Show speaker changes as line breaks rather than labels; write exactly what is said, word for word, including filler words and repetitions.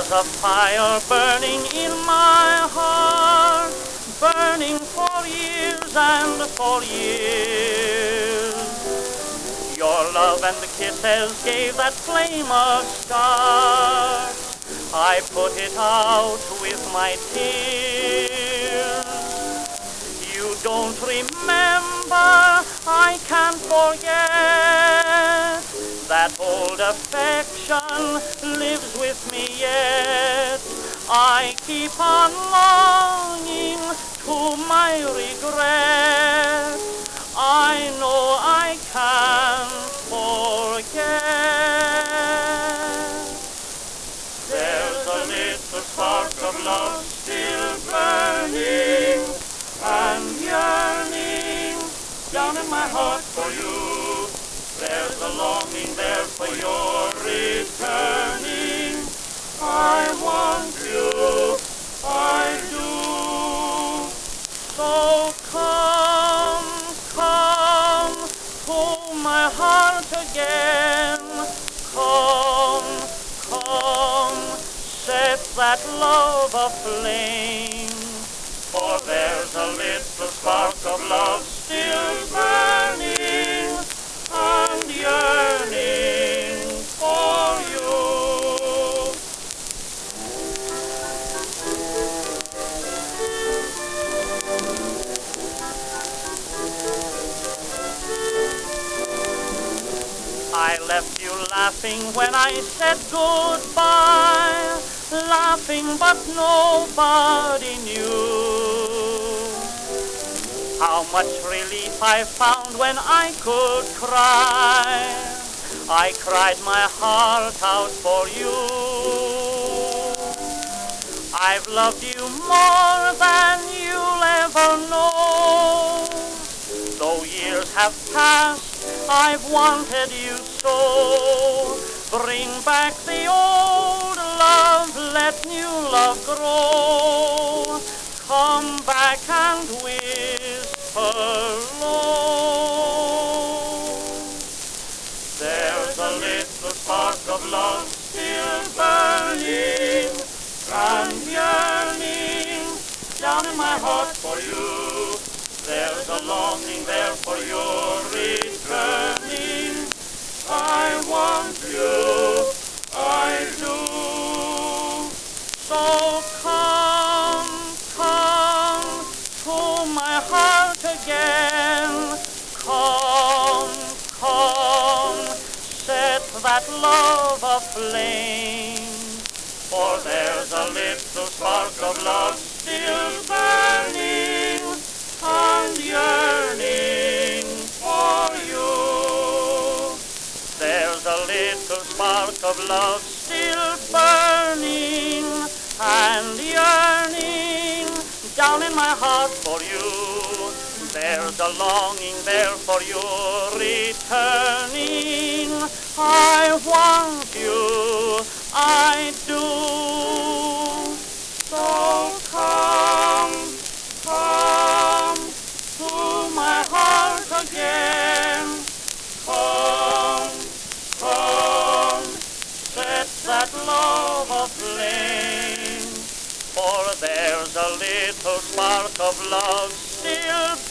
There's a fire burning in my heart, burning for years and for years. Your love and the kisses gave that flame a start. I put it out with my tears. You don't remember, I can't forget. That old affection lives with me yet. I keep on longing to my regret. I know I can't forget. There's a little spark of love still burning and yearning down in my heart for you. There's a longing there for your returning. I want you, I do. So come, come to my heart again. Come, come, set that love aflame. For there's a little spark of love still burning and yearning for you. I left you laughing when I said goodbye, laughing but nobody knew how much relief I found when I could cry. I cried my heart out for you. I've loved you more than you'll ever know. Though years have passed, I've wanted you so. Bring back the old love, let new love grow. Come back and whisper low. There's a little spark of love still burning and yearning down in my heart for you. There's a longing there for your returning. I want you, I do. So come, come to my heart again. Come, come, set that love aflame. For there's a little spark of love still burning and yearning for you. There's a little spark of love still burning and yearning down in my heart for you. There's a longing there for your returning. I want you, I do. So come, come to my heart again. Come, come, set that love aflame. For there's a little spark of love still